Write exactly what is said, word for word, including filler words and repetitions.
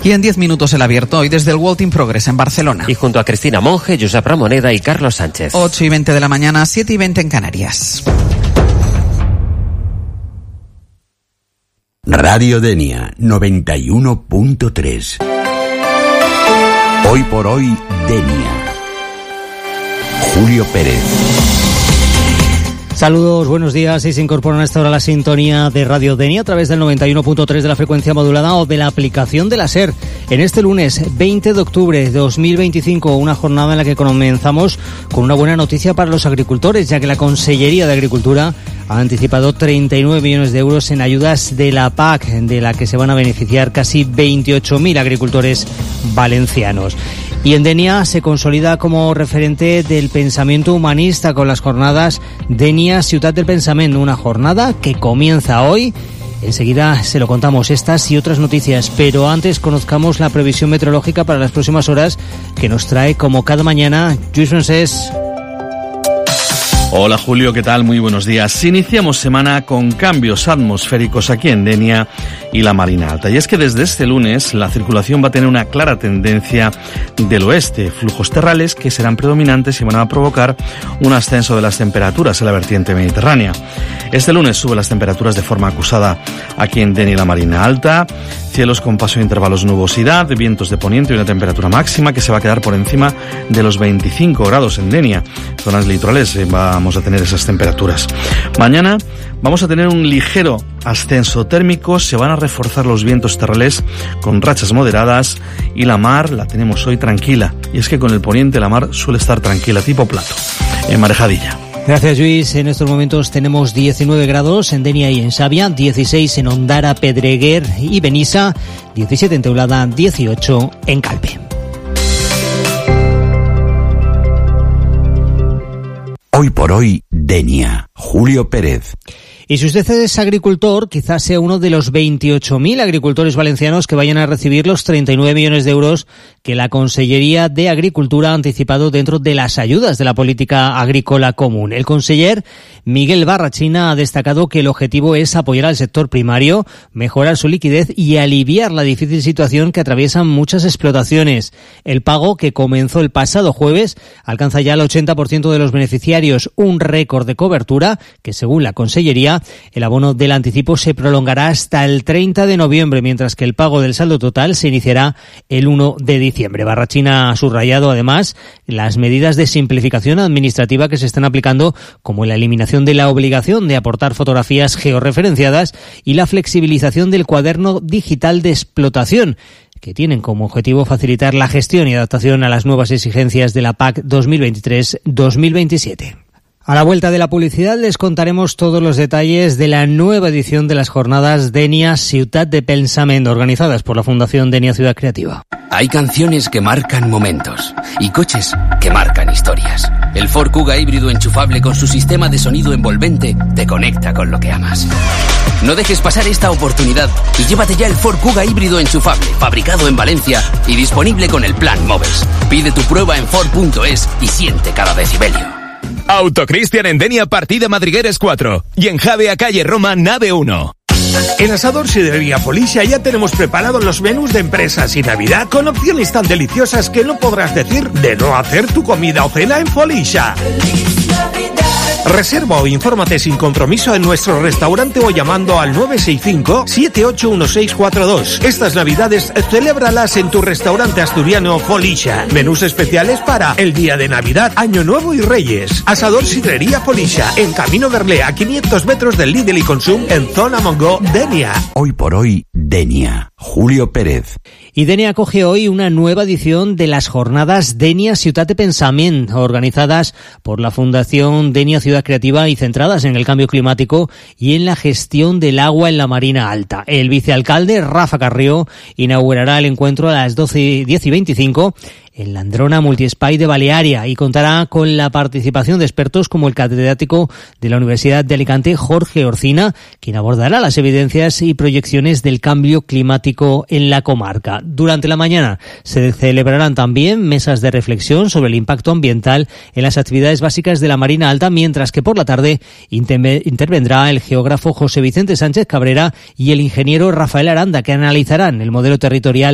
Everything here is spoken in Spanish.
Y en diez minutos el abierto hoy desde el World in Progress en Barcelona. Y junto a Cristina Monge, Josep Ramoneda y Carlos Sánchez. ocho y veinte de la mañana, siete y veinte en Canarias. Radio Denia noventa y uno punto tres. Hoy por hoy, Denia. Julio Pérez. Saludos, buenos días. Y se incorporan a esta hora la sintonía de Radio Denia a través del noventa y uno punto tres de la frecuencia modulada o de la aplicación de la SER. En este lunes veinte de octubre de dos mil veinticinco, una jornada en la que comenzamos con una buena noticia para los agricultores, ya que la Consellería de Agricultura ha anticipado treinta y nueve millones de euros en ayudas de la P A C, de la que se van a beneficiar casi veintiocho mil agricultores valencianos. Y en Denia se consolida como referente del pensamiento humanista con las jornadas Denia Ciutat del Pensament, una jornada que comienza hoy. Enseguida se lo contamos, estas y otras noticias, pero antes conozcamos la previsión meteorológica para las próximas horas que nos trae, como cada mañana, Lluís Francés. Hola Julio, ¿qué tal? Muy buenos días. Iniciamos semana con cambios atmosféricos aquí en Denia y la Marina Alta. Y es que desde este lunes la circulación va a tener una clara tendencia del oeste. Flujos terrales que serán predominantes y van a provocar un ascenso de las temperaturas en la vertiente mediterránea. Este lunes suben las temperaturas de forma acusada aquí en Denia y la Marina Alta. Cielos con paso de intervalos de nubosidad, vientos de poniente y una temperatura máxima que se va a quedar por encima de los veinticinco grados en Denia. Zonas litorales eh, vamos a tener esas temperaturas. Mañana vamos a tener un ligero ascenso térmico, se van a reforzar los vientos terrales con rachas moderadas y la mar la tenemos hoy tranquila. Y es que con el poniente la mar suele estar tranquila, tipo plato, en marejadilla. Gracias, Luis. En estos momentos tenemos diecinueve grados en Denia y en Xàbia, dieciséis en Ondara, Pedreguer y Benissa, diecisiete en Teulada, dieciocho en Calpe. Hoy por hoy, Denia. Julio Pérez. Y si usted es agricultor, quizás sea uno de los veintiocho mil agricultores valencianos que vayan a recibir los treinta y nueve millones de euros que la Consellería de Agricultura ha anticipado dentro de las ayudas de la política agrícola común. El conseller Miguel Barrachina ha destacado que el objetivo es apoyar al sector primario, mejorar su liquidez y aliviar la difícil situación que atraviesan muchas explotaciones. El pago, que comenzó el pasado jueves, alcanza ya el ochenta por ciento de los beneficiarios, un récord de cobertura que, según la Consellería, el abono del anticipo se prolongará hasta el treinta de noviembre, mientras que el pago del saldo total se iniciará el uno de diciembre. Barrachina ha subrayado además las medidas de simplificación administrativa que se están aplicando, como la eliminación de la obligación de aportar fotografías georreferenciadas y la flexibilización del cuaderno digital de explotación, que tienen como objetivo facilitar la gestión y adaptación a las nuevas exigencias de la P A C dos mil veintitrés dos mil veintisiete. A la vuelta de la publicidad les contaremos todos los detalles de la nueva edición de las jornadas Denia Ciutat de Pensament, organizadas por la Fundación Denia Ciudad Creativa. Hay canciones que marcan momentos y coches que marcan historias. El Ford Kuga híbrido enchufable con su sistema de sonido envolvente te conecta con lo que amas. No dejes pasar esta oportunidad y llévate ya el Ford Kuga híbrido enchufable, fabricado en Valencia y disponible con el plan Moves. Pide tu prueba en Ford punto es y siente cada decibelio. Autocristian en Denia, partida Madrigueres cuatro. Y en Javea, calle Roma, nave uno. En Asador Sidrería Folixa ya tenemos preparados los menús de empresas y Navidad con opciones tan deliciosas que no podrás decir de no hacer tu comida o cena en Folixa. Reserva o infórmate sin compromiso en nuestro restaurante o llamando al nueve seis cinco, siete ocho uno seis cuatro dos. Estas Navidades celébralas en tu restaurante asturiano Folixa. Menús especiales para el día de Navidad, Año Nuevo y Reyes. Asador Sidrería Folixa, en Camino Berlea, a quinientos metros del Lidl y Consum, en Zona Mongo, Denia. Hoy por hoy, Denia. Julio Pérez. Y Denia acoge hoy una nueva edición de las jornadas Denia Ciutat de Pensament, organizadas por la Fundación Denia Ciudad Creativa y centradas en el cambio climático y en la gestión del agua en la Marina Alta. El vicealcalde Rafa Carrió inaugurará el encuentro a las doce, diez y veinticinco en la Androna Multiespai de Balearia y contará con la participación de expertos como el catedrático de la Universidad de Alicante, Jorge Orcina, quien abordará las evidencias y proyecciones del cambio climático en la comarca. Durante la mañana se celebrarán también mesas de reflexión sobre el impacto ambiental en las actividades básicas de la Marina Alta, mientras que por la tarde intervendrá el geógrafo José Vicente Sánchez Cabrera y el ingeniero Rafael Aranda, que analizarán el modelo territorial